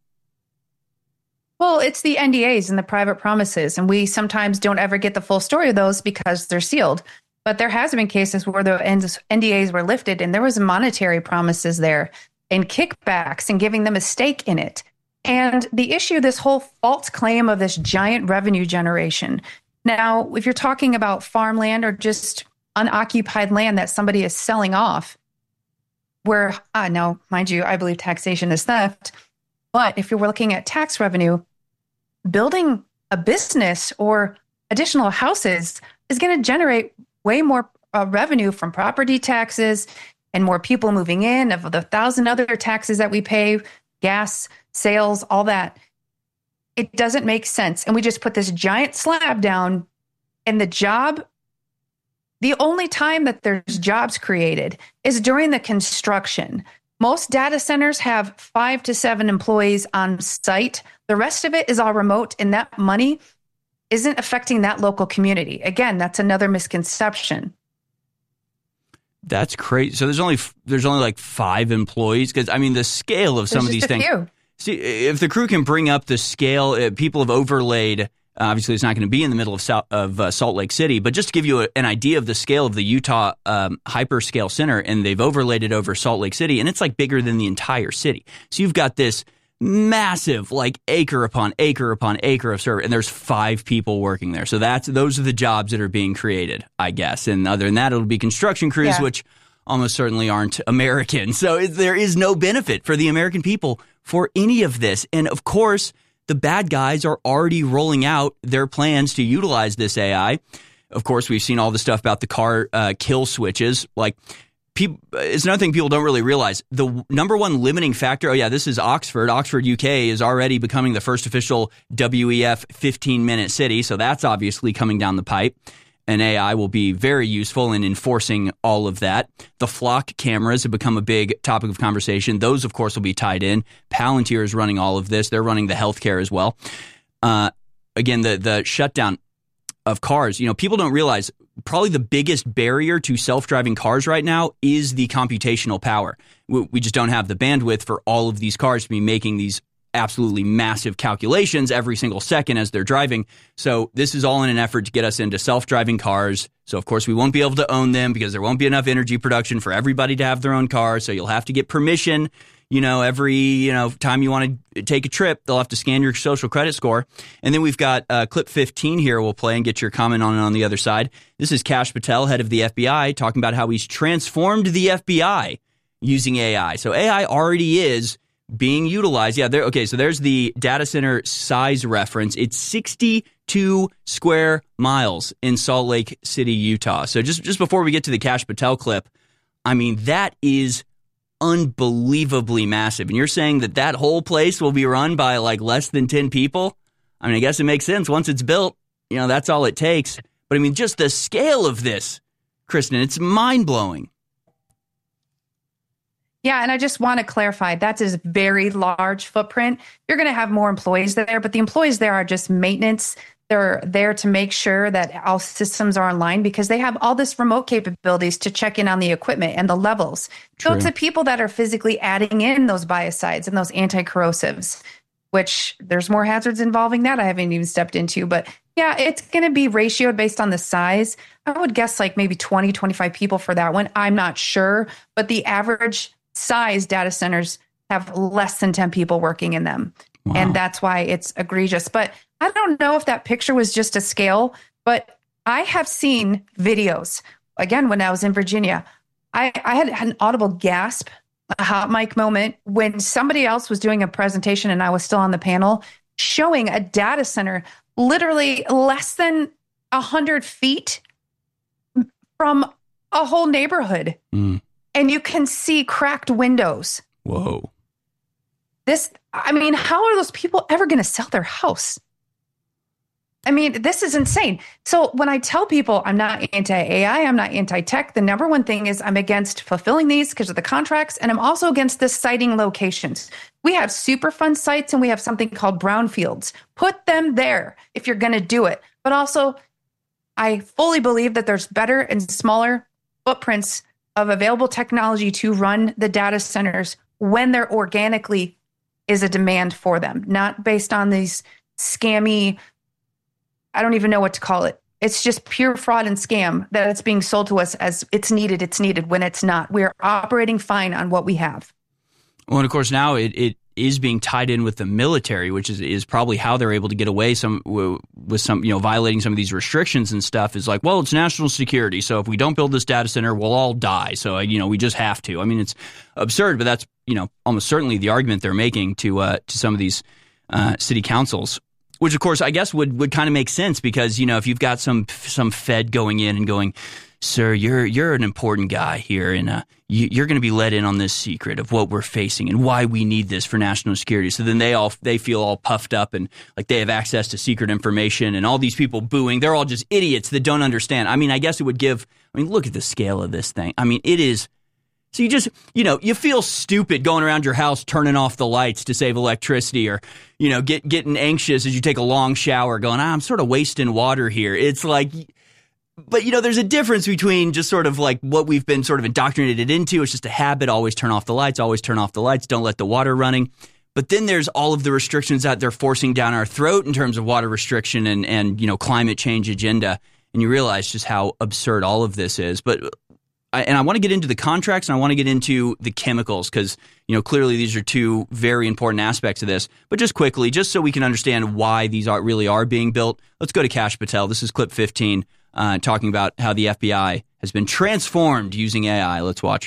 Well, it's the NDAs and the private promises, and we sometimes don't ever get the full story of those because they're sealed. But there has been cases where the NDAs were lifted and there was monetary promises there and kickbacks and giving them a stake in it. And the issue, this whole false claim of this giant revenue generation. Now, if you're talking about farmland or just unoccupied land that somebody is selling off, where, now, mind you, I believe taxation is theft. But if you're looking at tax revenue, building a business or additional houses is going to generate way more revenue from property taxes and more people moving in, of the 1,000 other taxes that we pay, gas, sales, all that. It doesn't make sense. And we just put this giant slab down, and the only time that there's jobs created is during the construction. Most data centers have 5 to 7 employees on site. The rest of it is all remote, and that money isn't affecting that local community. Again, that's another misconception. That's crazy. So there's only like 5 employees, because I mean the scale of some of these things. Few. See, if the crew can bring up the scale, people have overlaid. Obviously, it's not going to be in the middle of Salt Lake City, but just to give you an idea of the scale of the Utah hyperscale center, and they've overlaid it over Salt Lake City, and it's like bigger than the entire city. So you've got this massive, like acre upon acre upon acre of server, and there's 5 people working there. So those are the jobs that are being created, I guess. And other than that, it'll be construction crews, which almost certainly aren't American. So there is no benefit for the American people for any of this. And of course, the bad guys are already rolling out their plans to utilize this AI. Of course, we've seen all the stuff about the car kill switches. Like, it's another thing people don't really realize. The number one limiting factor, this is Oxford. Oxford, UK is already becoming the first official WEF 15-minute city. So that's obviously coming down the pipe. And AI will be very useful in enforcing all of that. The flock cameras have become a big topic of conversation. Those, of course, will be tied in. Palantir is running all of this. They're running the healthcare as well. Again, the shutdown of cars. People don't realize probably the biggest barrier to self-driving cars right now is the computational power. We just don't have the bandwidth for all of these cars to be making these absolutely massive calculations every single second as they're driving. So this is all in an effort to get us into self-driving cars. So of course we won't be able to own them because there won't be enough energy production for everybody to have their own car. So you'll have to get permission, every, time you want to take a trip, they'll have to scan your social credit score. And then we've got clip 15 here we'll play and get your comment on it on the other side. This is Kash Patel, head of the FBI, talking about how he's transformed the FBI using AI. So AI already is being utilized. So there's the data center size reference. It's 62 square miles in Salt Lake City, Utah. So just before we get to the Kash Patel clip, I mean, that is unbelievably massive. And you're saying that whole place will be run by like less than 10 people? I mean, I guess it makes sense. Once it's built, that's all it takes. But I mean, just the scale of this, Kristen, it's mind-blowing. Yeah, and I just want to clarify, that's a very large footprint. You're going to have more employees there, but the employees there are just maintenance. They're there to make sure that all systems are online because they have all this remote capabilities to check in on the equipment and the levels. True. So it's the people that are physically adding in those biocides and those anti-corrosives, which there's more hazards involving that I haven't even stepped into. But yeah, it's going to be ratioed based on the size. I would guess like maybe 20, 25 people for that one. I'm not sure, but the average size data centers have less than 10 people working in them. Wow. And that's why it's egregious. But I don't know if that picture was just a scale, but I have seen videos. Again, when I was in Virginia, I had an audible gasp, a hot mic moment when somebody else was doing a presentation and I was still on the panel showing a data center literally less than 100 feet from a whole neighborhood. And you can see cracked windows. Whoa. How are those people ever going to sell their house? I mean, this is insane. So when I tell people I'm not anti-AI, I'm not anti-tech, the number one thing is I'm against fulfilling these because of the contracts, and I'm also against the siting locations. We have Superfund sites and we have something called brownfields. Put them there if you're going to do it. But also, I fully believe that there's better and smaller footprints of available technology to run the data centers when there organically is a demand for them, not based on these scammy, I don't even know what to call it. It's just pure fraud and scam that it's being sold to us as it's needed when it's not. We're operating fine on what we have. Well, and of course now it is being tied in with the military, which is probably how they're able to get away with some, violating some of these restrictions and stuff, is like, well, it's national security. So if we don't build this data center, we'll all die. So, we just have to. I mean, it's absurd, but that's, almost certainly the argument they're making to some of these city councils, which, of course, I guess would kind of make sense because, if you've got some Fed going in and going, sir, you're an important guy here, and you're going to be let in on this secret of what we're facing and why we need this for national security. So then they feel all puffed up and like they have access to secret information, and all these people booing, they're all just idiots that don't understand. I mean, I guess it would give. I mean, look at the scale of this thing. I mean, it is. So you just, you feel stupid going around your house turning off the lights to save electricity, or, getting anxious as you take a long shower going, I'm sort of wasting water here. It's like, but, there's a difference between just sort of like what we've been sort of indoctrinated into. It's just a habit. Always turn off the lights, don't let the water running. But then there's all of the restrictions that they're forcing down our throat in terms of water restriction and climate change agenda. And you realize just how absurd all of this is. But I want to get into the contracts, and I want to get into the chemicals because, clearly these are two very important aspects of this. But just quickly, just so we can understand why these really are being built, let's go to Kash Patel. This is clip 15, talking about how the FBI has been transformed using AI. Let's watch.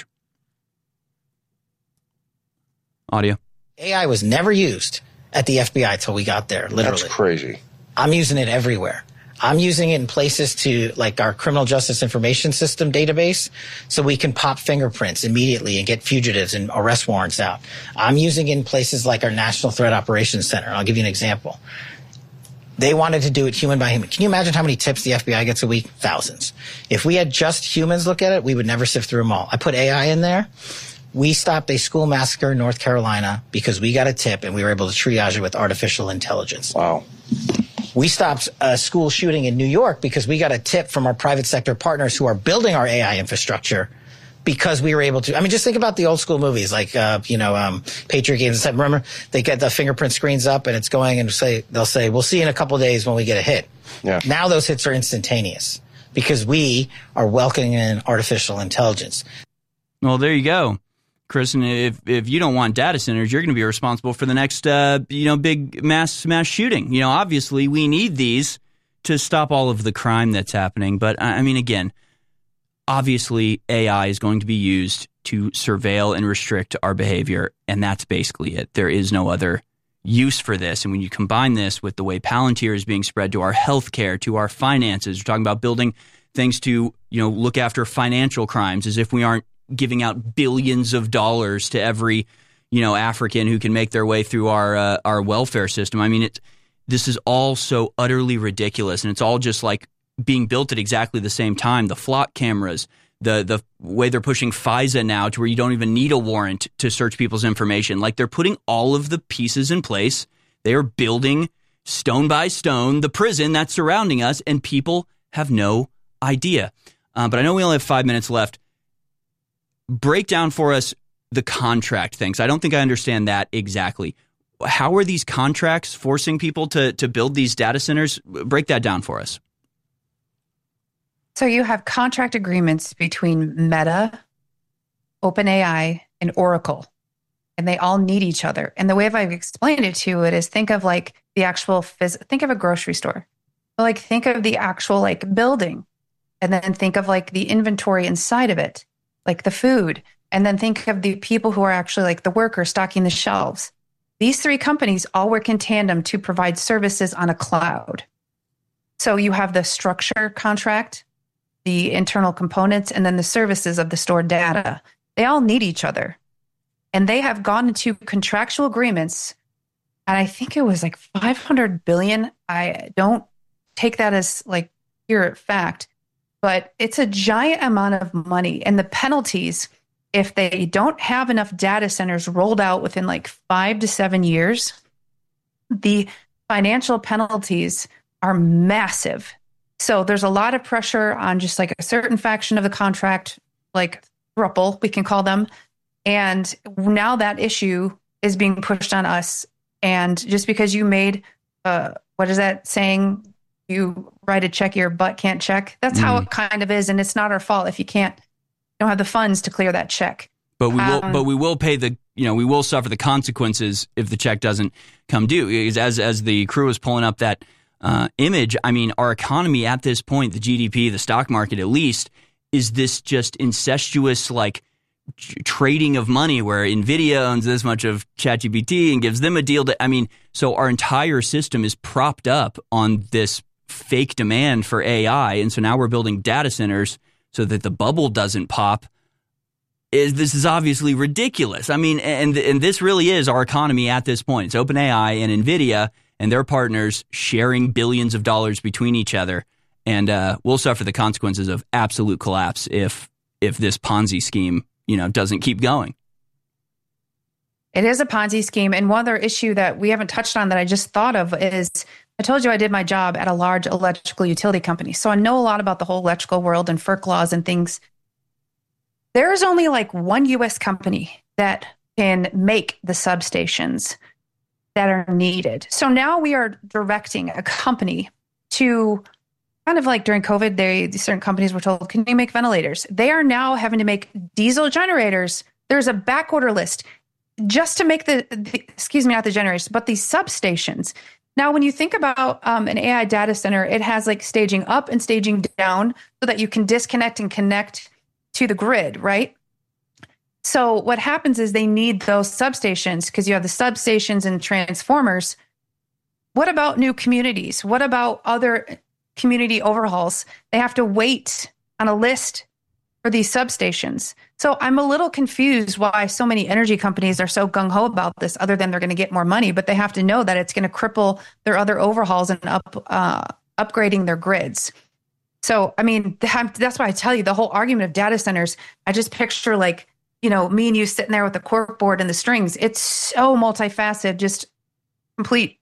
Audio. AI was never used at the FBI till we got there, literally. That's crazy. I'm using it everywhere. I'm using it in places to like our criminal justice information system database so we can pop fingerprints immediately and get fugitives and arrest warrants out. I'm using it in places like our National Threat Operations Center. I'll give you an example. They wanted to do it human by human. Can you imagine how many tips the FBI gets a week? Thousands. If we had just humans look at it, we would never sift through them all. I put AI in there. We stopped a school massacre in North Carolina because we got a tip and we were able to triage it with artificial intelligence. Wow. We stopped a school shooting in New York because we got a tip from our private sector partners who are building our AI infrastructure because we were able to. I mean, just think about the old school movies like, Patriot Games and stuff. Remember, they get the fingerprint screens up and it's going and they'll say, we'll see you in a couple of days when we get a hit. Yeah. Now those hits are instantaneous because we are welcoming in artificial intelligence. Well, there you go. Kristen, if you don't want data centers, you're going to be responsible for the next, big mass shooting. Obviously we need these to stop all of the crime that's happening. But I mean, again, obviously AI is going to be used to surveil and restrict our behavior. And that's basically it. There is no other use for this. And when you combine this with the way Palantir is being spread to our healthcare, to our finances, we're talking about building things to, look after financial crimes as if we aren't giving out billions of dollars to every, African who can make their way through our welfare system. I mean, this is all so utterly ridiculous, and it's all just like being built at exactly the same time. The flock cameras, the way they're pushing FISA now to where you don't even need a warrant to search people's information. Like they're putting all of the pieces in place. They are building stone by stone the prison that's surrounding us, and people have no idea. But I know we only have 5 minutes left. Break down for us the contract things. I don't think I understand that exactly. How are these contracts forcing people to build these data centers? Break that down for us. So you have contract agreements between Meta, OpenAI, and Oracle, and they all need each other. And the way I've explained it to it is think of like the actual think of a grocery store. Like think of the actual like building, and then think of like the inventory inside of it, like the food, and then think of the people who are actually like the workers stocking the shelves. These three companies all work in tandem to provide services on a cloud. So you have the structure contract, the internal components, and then the services of the stored data. They all need each other. And they have gone into contractual agreements, and I think it was like $500 billion. I don't take that as like pure fact, but it's a giant amount of money. And the penalties, if they don't have enough data centers rolled out within like 5 to 7 years, the financial penalties are massive. So there's a lot of pressure on just like a certain faction of the contract, like thruple, we can call them. And now that issue is being pushed on us. And just because you made, what is that saying? You write a check your butt can't check. That's how it kind of is. And it's not our fault if you don't have the funds to clear that check. But we will pay the we will suffer the consequences if the check doesn't come due. Because as the crew was pulling up that image, I mean, our economy at this point, the GDP, the stock market at least, is this just incestuous like trading of money where NVIDIA owns this much of ChatGPT and gives them a deal so our entire system is propped up on this fake demand for AI. And so now we're building data centers so that the bubble doesn't pop. This is obviously ridiculous. I mean, and this really is our economy at this point. It's OpenAI and NVIDIA and their partners sharing billions of dollars between each other. And we'll suffer the consequences of absolute collapse if this Ponzi scheme, doesn't keep going. It is a Ponzi scheme. And one other issue that we haven't touched on that I just thought of is, I told you I did my job at a large electrical utility company. So I know a lot about the whole electrical world and FERC laws and things. There is only like one U.S. company that can make the substations that are needed. So now we are directing a company to kind of like during COVID, certain companies were told, can you make ventilators? They are now having to make diesel generators. There's a back order list just to make not the generators, but these substations. Now, when you think about an AI data center, it has like staging up and staging down so that you can disconnect and connect to the grid, right? So what happens is they need those substations because you have the substations and transformers. What about new communities? What about other community overhauls? They have to wait on a list for these substations. So I'm a little confused why so many energy companies are so gung-ho about this, other than they're going to get more money, but they have to know that it's going to cripple their other overhauls and upgrading their grids. So, I mean, that's why I tell you the whole argument of data centers, I just picture like, me and you sitting there with the cork board and the strings. It's so multifaceted, just complete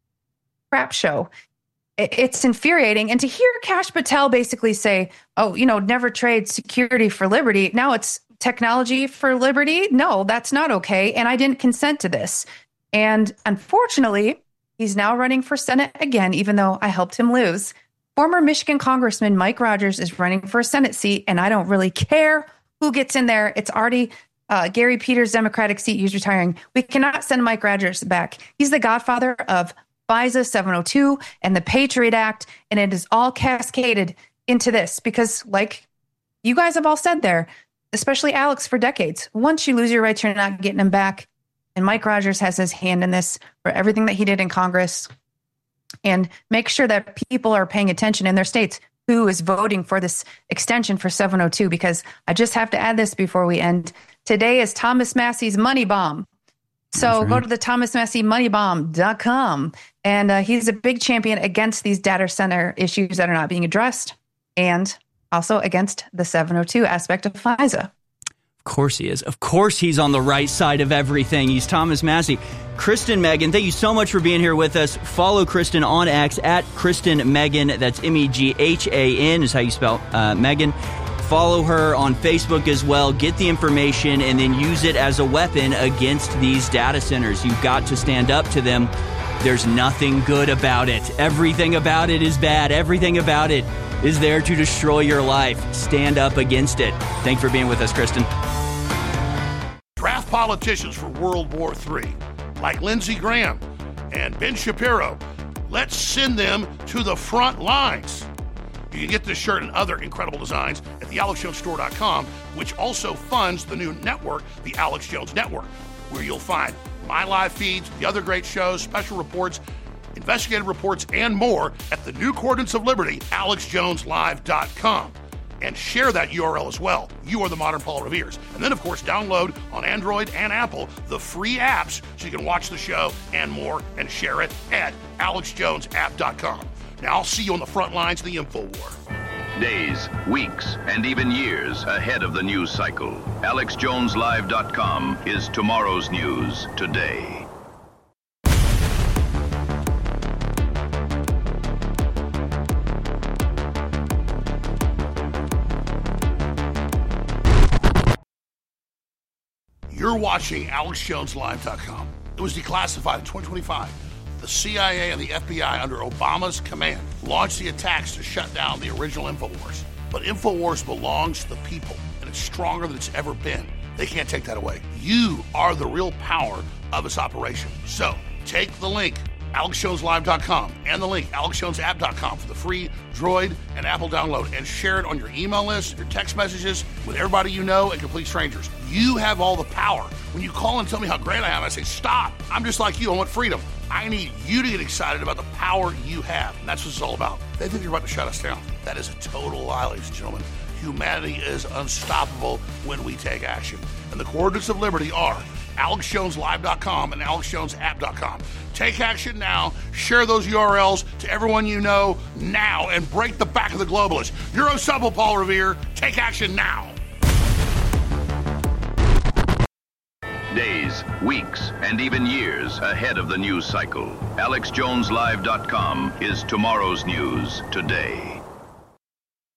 crap show. It's infuriating. And to hear Kash Patel basically say, never trade security for liberty. Now it's technology for liberty. No, that's not okay. And I didn't consent to this. And unfortunately, he's now running for Senate again, even though I helped him lose. Former Michigan Congressman Mike Rogers is running for a Senate seat, and I don't really care who gets in there. It's already Gary Peters' Democratic seat. He's retiring. We cannot send Mike Rogers back. He's the godfather of FISA 702 and the Patriot Act, and it is all cascaded into this because, like you guys have all said there, especially Alex, for decades, once you lose your rights, you're not getting them back. And Mike Rogers has his hand in this for everything that he did in Congress. And make sure that people are paying attention in their states who is voting for this extension for 702, because I just have to add this before we end. Today is Thomas Massey's Money Bomb. So go to the thomasmasseymmoneybomb.com. And he's a big champion against these data center issues that are not being addressed, and also against the 702 aspect of FISA. Of course he is. Of course he's on the right side of everything. He's Thomas Massie. Kristen Meghan, thank you so much for being here with us. Follow Kristen on X at Kristen Meghan. That's Meghan is how you spell Meghan. Follow her on Facebook as well. Get the information and then use it as a weapon against these data centers. You've got to stand up to them. There's nothing good about it. Everything about it is bad. Everything about it is there to destroy your life. Stand up against it. Thanks for being with us, Kristen. Draft politicians for World War III, like Lindsey Graham and Ben Shapiro. Let's send them to the front lines. You can get this shirt and other incredible designs at thealexjonesstore.com, which also funds the new network, the Alex Jones Network, where you'll find my live feeds, the other great shows, special reports, investigative reports, and more at the new coordinates of liberty, alexjoneslive.com. And share that URL as well. You are the modern Paul Revere's. And then, of course, download on Android and Apple the free apps so you can watch the show and more and share it at alexjonesapp.com. Now, I'll see you on the front lines of the InfoWar. Days, weeks, and even years ahead of the news cycle. AlexJonesLive.com is tomorrow's news today. You're watching AlexJonesLive.com. It was declassified in 2025. The CIA and the FBI, under Obama's command, launched the attacks to shut down the original InfoWars. But InfoWars belongs to the people, and it's stronger than it's ever been. They can't take that away. You are the real power of this operation. So take the link, AlexJonesLive.com, and the link, AlexJonesApp.com, for the free Droid and Apple download, and share it on your email list, your text messages, with everybody you know and complete strangers. You have all the power. When you call and tell me how great I am, I say, stop. I'm just like you. I want freedom. I need you to get excited about the power you have. And that's what it's all about. They think you're about to shut us down. That is a total lie, ladies and gentlemen. Humanity is unstoppable when we take action. And the coordinates of liberty are AlexJonesLive.com and AlexJonesApp.com. Take action now. Share those URLs to everyone you know now and break the back of the globalists. You're unstoppable, Paul Revere. Take action now. Days, weeks, and even years ahead of the news cycle. AlexJonesLive.com is tomorrow's news today.